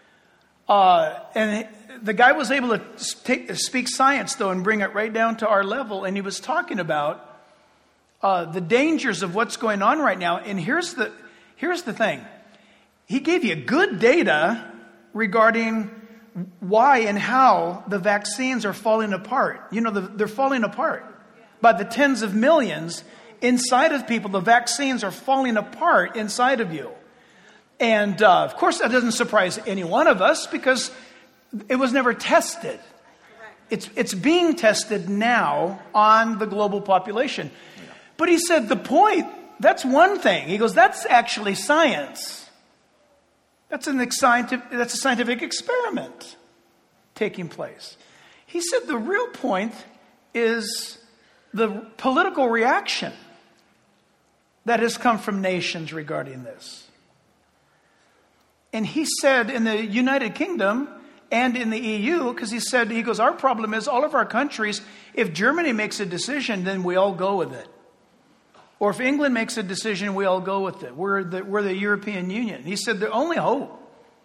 Speaker 1: And the guy was able to speak science, though, and bring it right down to our level. And he was talking about the dangers of what's going on right now. And here's the thing. He gave you good data regarding why and how the vaccines are falling apart. They're falling apart by the tens of millions inside of people. The vaccines are falling apart inside of you. And of course, that doesn't surprise any one of us because it was never tested. It's being tested now on the global population. But he said the point, that's one thing. He goes, that's actually science. That's a scientific experiment taking place. He said the real point is the political reaction that has come from nations regarding this. And he said in the United Kingdom and in the EU, because he goes, our problem is all of our countries, if Germany makes a decision, then we all go with it. Or if England makes a decision, we all go with it. We're the European Union. He said the only hope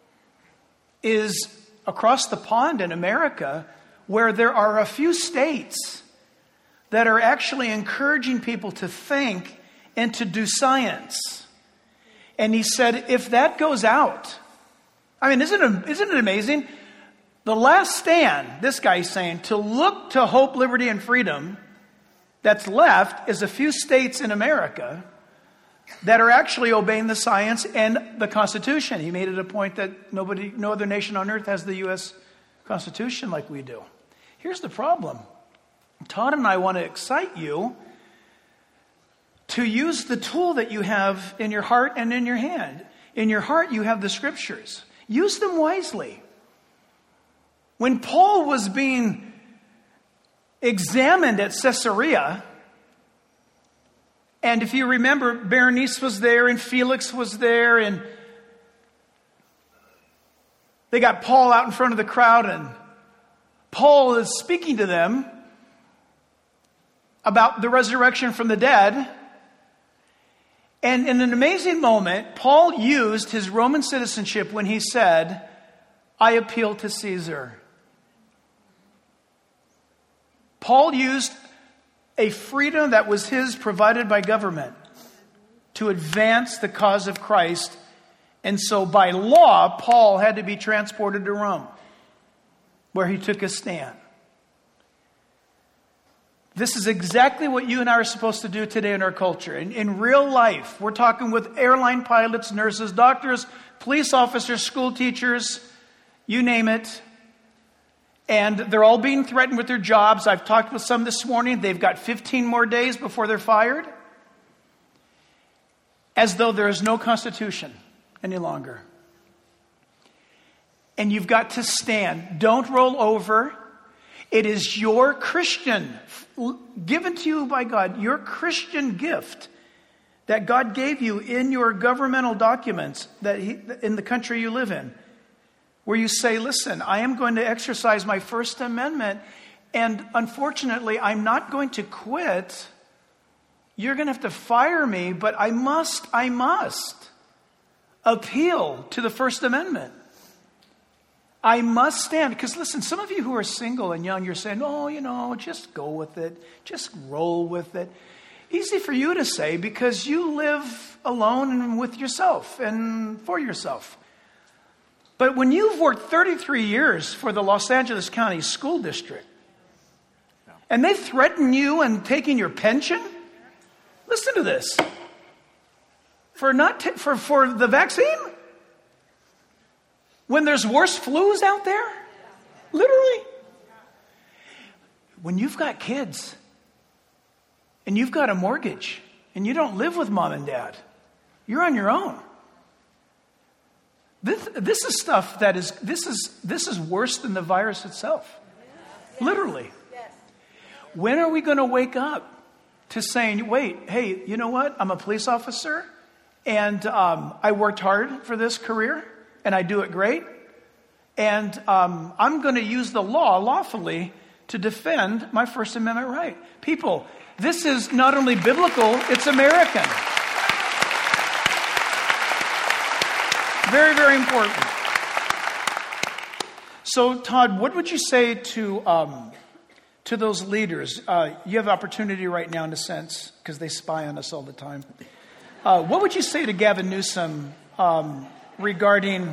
Speaker 1: is across the pond in America, where there are a few states that are actually encouraging people to think and to do science. And he said, if that goes out, I mean, isn't it amazing? The last stand, this guy's saying, to look to hope, liberty, and freedom that's left is a few states in America that are actually obeying the science and the Constitution. He made it a point that no other nation on earth has the U.S. Constitution like we do. Here's the problem. Todd and I want to excite you to use the tool that you have in your heart and in your hand. In your heart, you have the scriptures. Use them wisely. When Paul was being examined at Caesarea, and if you remember, Berenice was there and Felix was there, and they got Paul out in front of the crowd, and Paul is speaking to them about the resurrection from the dead. And in an amazing moment, Paul used his Roman citizenship when he said, I appeal to Caesar. Paul used a freedom that was his, provided by government, to advance the cause of Christ. And so by law, Paul had to be transported to Rome, where he took a stand. This is exactly what you and I are supposed to do today in our culture. In real life, we're talking with airline pilots, nurses, doctors, police officers, school teachers, you name it. And they're all being threatened with their jobs. I've talked with some this morning. They've got 15 more days before they're fired. As though there is no Constitution any longer. And you've got to stand. Don't roll over. It is your Christian, given to you by God, your Christian gift that God gave you in your governmental documents in the country you live in. Where you say, listen, I am going to exercise my First Amendment, and unfortunately, I'm not going to quit. You're going to have to fire me, but I must appeal to the First Amendment. I must stand. Because listen, some of you who are single and young, you're saying, oh, just go with it. Just roll with it. Easy for you to say because you live alone and with yourself and for yourself. But when you've worked 33 years for the Los Angeles County School District, and they threaten you and taking your pension, listen to this. For the vaccine? When there's worse flus out there? Literally. When you've got kids, and you've got a mortgage, and you don't live with mom and dad, you're on your own. This is stuff that is worse than the virus itself. Literally. When are we going to wake up to saying, wait, hey, you know what? I'm a police officer and I worked hard for this career and I do it great. And I'm going to use the law lawfully to defend my First Amendment right. People, this is not only biblical, it's American. Very, very important. So, Todd, what would you say to those leaders? You have opportunity right now, in a sense, because they spy on us all the time. What would you say to Gavin Newsom regarding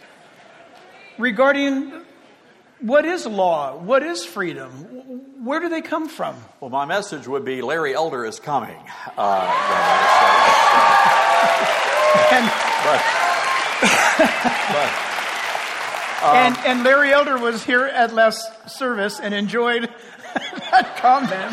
Speaker 1: what is law? What is freedom? Where do they come from?
Speaker 3: Well, my message would be Larry Elder is coming.
Speaker 1: And Larry Elder was here at last service and enjoyed that comment.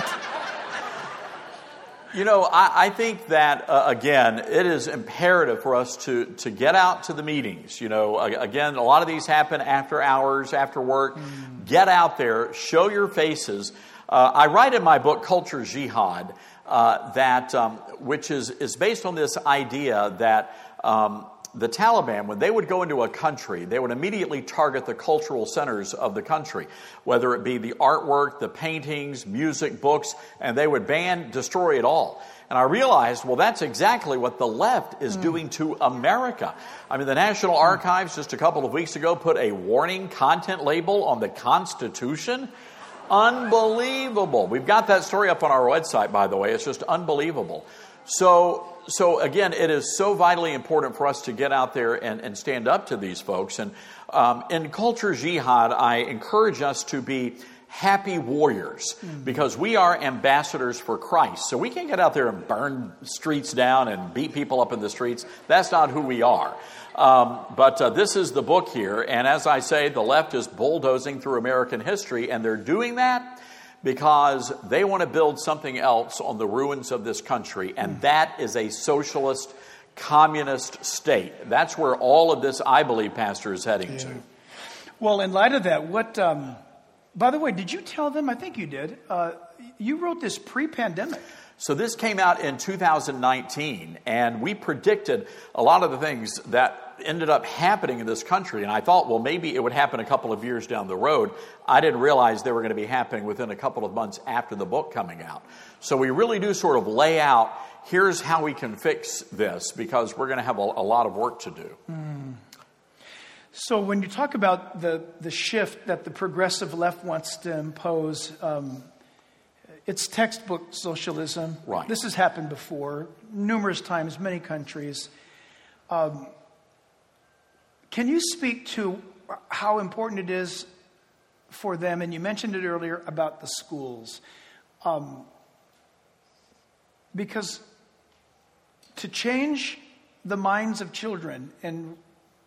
Speaker 3: You know, I think that, again, it is imperative for us to get out to the meetings. You know, again, a lot of these happen after hours, after work. Get out there, show your faces. I write in my book, Culture Jihad, which is based on this idea that the Taliban, when they would go into a country, they would immediately target the cultural centers of the country, whether it be the artwork, the paintings, music, books, and they would destroy it all. And I realized, well, that's exactly what the left is doing to America. I mean, the National Archives just a couple of weeks ago put a warning content label on the Constitution. Unbelievable. We've got that story up on our website, by the way. It's just unbelievable. So again, it is so vitally important for us to get out there and stand up to these folks. And in Culture Jihad, I encourage us to be happy warriors because we are ambassadors for Christ. So we can't get out there and burn streets down and beat people up in the streets. That's not who we are. But this is the book here. And as I say, the left is bulldozing through American history, and they're doing that because they want to build something else on the ruins of this country, and that is a socialist, communist state. That's where all of this, I believe, Pastor, is heading to.
Speaker 1: Well, in light of that, by the way, did you tell them, I think you did, you wrote this pre-pandemic.
Speaker 3: So this came out in 2019, and we predicted a lot of the things that ended up happening in this country. And I thought, well, maybe it would happen a couple of years down the road. I didn't realize they were going to be happening within a couple of months after the book coming out. So we really do sort of lay out, here's how we can fix this, because we're going to have a lot of work to do.
Speaker 1: So when you talk about the shift that the progressive left wants to impose, It's textbook socialism.
Speaker 3: Right.
Speaker 1: This has happened before, numerous times, many countries. Can you speak to how important it is for them? And you mentioned it earlier about the schools. Because to change the minds of children and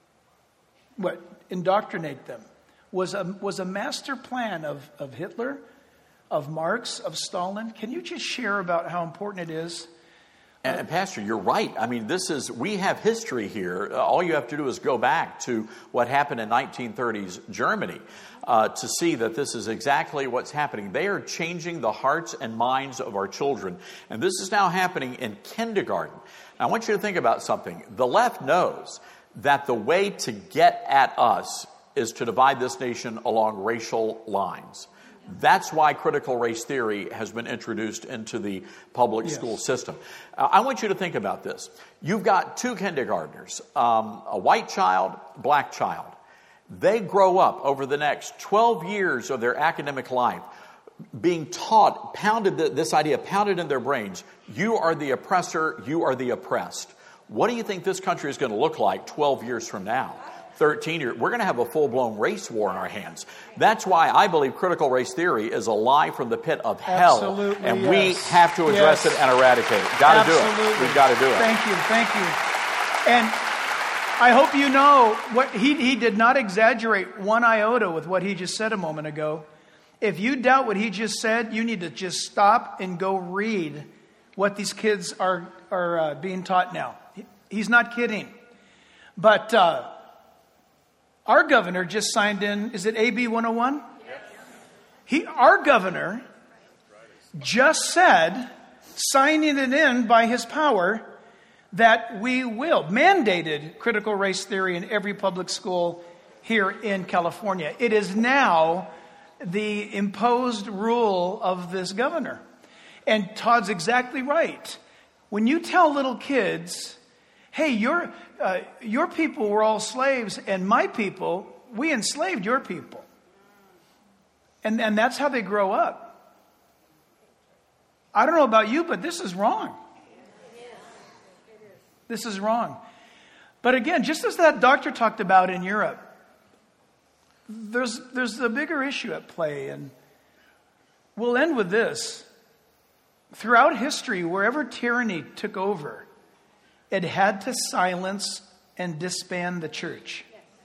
Speaker 1: indoctrinate them was a master plan of Hitler, of Marx, of Stalin. Can you just share about how important it is?
Speaker 3: And Pastor, you're right. I mean, we have history here. All you have to do is go back to what happened in 1930s Germany to see that this is exactly what's happening. They are changing the hearts and minds of our children. And this is now happening in kindergarten. Now, I want you to think about something. The left knows that the way to get at us is to divide this nation along racial lines. That's why critical race theory has been introduced into the public school system. I want you to think about this. You've got two kindergartners, a white child, black child. They grow up over the next 12 years of their academic life being taught, this idea pounded in their brains. You are the oppressor, you are the oppressed. What do you think this country is going to look like 12 years from now? 13 years, we're going to have a full-blown race war in our hands. That's why I believe critical race theory is a lie from the pit of hell.
Speaker 1: Absolutely,
Speaker 3: and we have to address it and eradicate it. Got to do it. We've got to do it.
Speaker 1: Thank you. And I hope you know what he did not exaggerate one iota with what he just said a moment ago. If you doubt what he just said, you need to just stop and go read what these kids are being taught now. He's not kidding. But our governor just signed in, is it AB 101? Yes. Our governor just said, signing it in by his power, that we will, mandated critical race theory in every public school here in California. It is now the imposed rule of this governor. And Todd's exactly right. When you tell little kids, hey, your people were all slaves, and my people, we enslaved your people. And that's how they grow up. I don't know about you, but this is wrong. This is wrong. But again, just as that doctor talked about in Europe, there's a bigger issue at play. And we'll end with this. Throughout history, wherever tyranny took over, it had to silence and disband the church.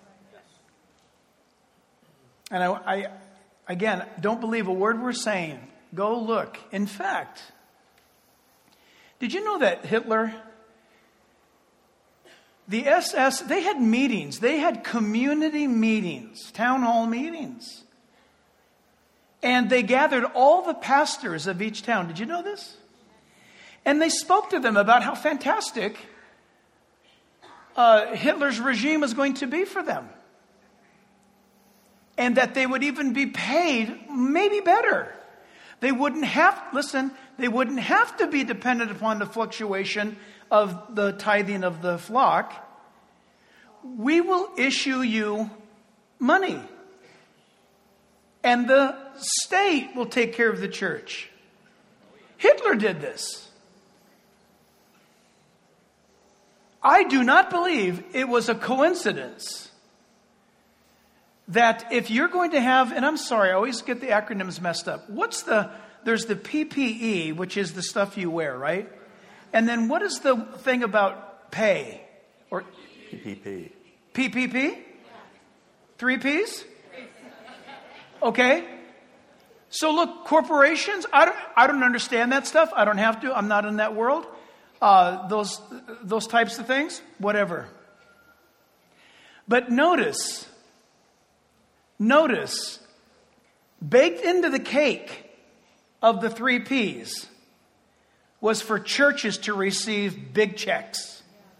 Speaker 1: And I again, don't believe a word we're saying. Go look. In fact, did you know that Hitler, the SS, they had meetings. They had community meetings, town hall meetings. And they gathered all the pastors of each town. Did you know this? And they spoke to them about how fantastic Hitler's regime was going to be for them. And that they would even be paid maybe better. They wouldn't have to be dependent upon the fluctuation of the tithing of the flock. We will issue you money. And the state will take care of the church. Hitler did this. I do not believe it was a coincidence that if you're going to have, and I'm sorry, I always get the acronyms messed up. There's the PPE, which is the stuff you wear, right? And then what is the thing about pay? Or
Speaker 3: PPP.
Speaker 1: PPP? 3 Ps? Okay. So look, corporations, I don't understand that stuff. I don't have to. I'm not in that world. Those types of things, whatever. But notice, baked into the cake of the 3 Ps was for churches to receive big checks.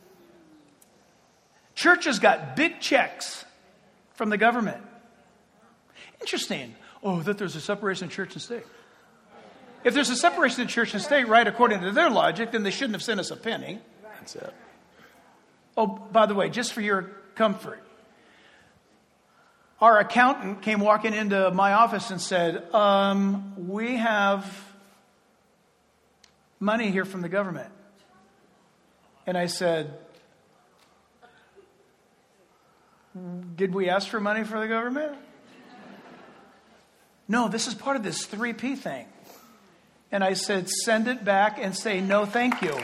Speaker 1: Churches got big checks from the government. Interesting. Oh, that there's a separation of church and state. If there's a separation of church and state, right, according to their logic, then they shouldn't have sent us a penny.
Speaker 3: That's it.
Speaker 1: Oh, by the way, just for your comfort, our accountant came walking into my office and said, we have money here from the government. And I said, did we ask for money for the government? No, this is part of this 3P thing. And I said, send it back and say, no, thank you.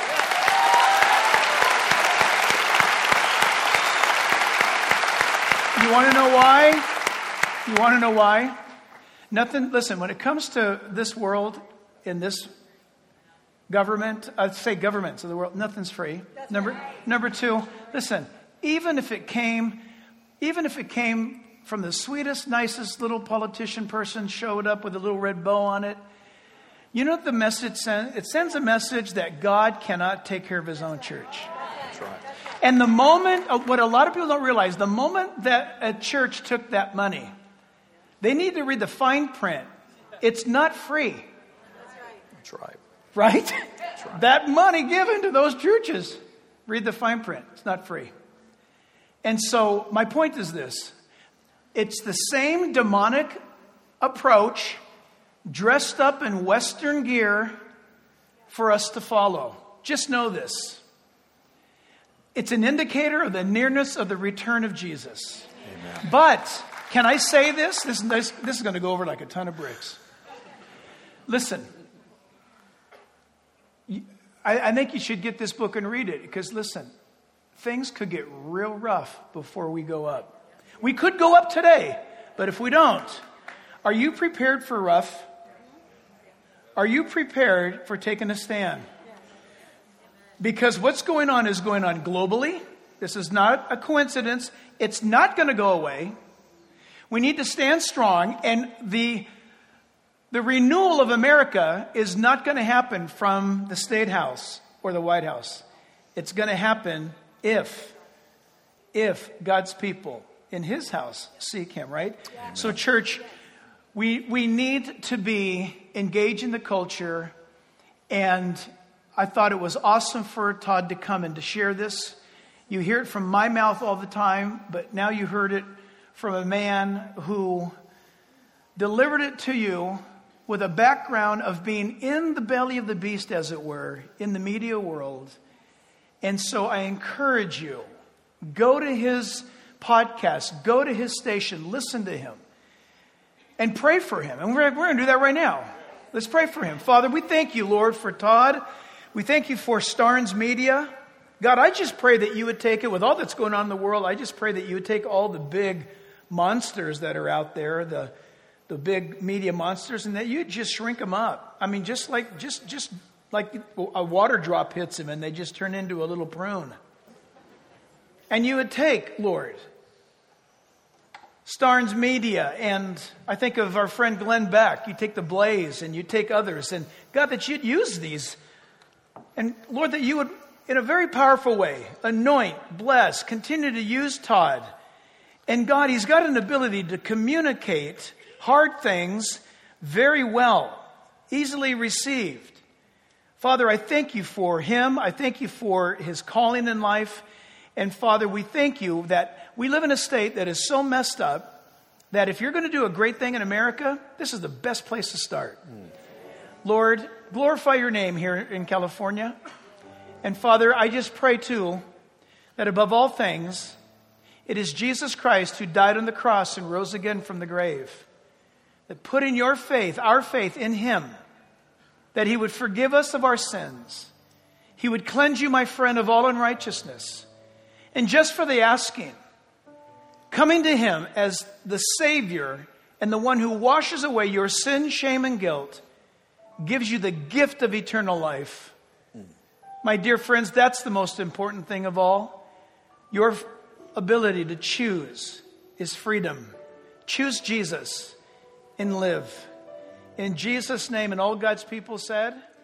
Speaker 1: You want to know why? You want to know why? Nothing, listen, when it comes to this world, in this government, I'd say governments of the world, nothing's free. Number two, listen, even if it came from the sweetest, nicest little politician person showed up with a little red bow on it, you know what the message sends? It sends a message that God cannot take care of his own church.
Speaker 3: That's right.
Speaker 1: And the moment, what a lot of people don't realize, the moment that a church took that money, they need to read the fine print. It's not free.
Speaker 3: That's right.
Speaker 1: Right?
Speaker 3: That's right.
Speaker 1: That money given to those churches, read the fine print. It's not free. And so my point is this. It's the same demonic approach dressed up in Western gear for us to follow. Just know this. It's an indicator of the nearness of the return of Jesus. Amen. But can I say this? This is going to go over like a ton of bricks. Listen, I think you should get this book and read it because, listen, things could get real rough before we go up. We could go up today, but if we don't, are you prepared for rough? Are you prepared for taking a stand? Because what's going on is going on globally. This is not a coincidence. It's not going to go away. We need to stand strong, and the renewal of America is not going to happen from the State House or the White House. It's going to happen if God's people in his house seek him, right? Amen. So church, we need to be engaged in the culture, and I thought it was awesome for Todd to come and to share this. You hear it from my mouth all the time, but now you heard it from a man who delivered it to you with a background of being in the belly of the beast, as it were, in the media world. And so I encourage you, go to his podcast, go to his station, listen to him, and pray for him. And we're going to do that right now. Let's pray for him. Father, we thank you, Lord, for Todd. We thank you for Starnes Media. God, I just pray that you would take it with all that's going on in the world. I just pray that you would take all the big monsters that are out there, the big media monsters, and that you'd just shrink them up. I mean, just like a water drop hits them and they just turn into a little prune. And you would take, Lord, Starnes Media, and I think of our friend Glenn Beck. You take the Blaze, and you take others. And God, that you'd use these. And Lord, that you would, in a very powerful way, anoint, bless, continue to use Todd. And God, he's got an ability to communicate hard things very well, easily received. Father, I thank you for him. I thank you for his calling in life. And Father, we thank you that we live in a state that is so messed up that if you're going to do a great thing in America, this is the best place to start. Lord, glorify your name here in California. And Father, I just pray too that above all things, it is Jesus Christ who died on the cross and rose again from the grave. That putting your faith, our faith in him, that he would forgive us of our sins. He would cleanse you, my friend, of all unrighteousness. And just for the asking, coming to him as the Savior and the one who washes away your sin, shame, and guilt, gives you the gift of eternal life. My dear friends, that's the most important thing of all. Your ability to choose is freedom. Choose Jesus and live. In Jesus' name, and all God's people said...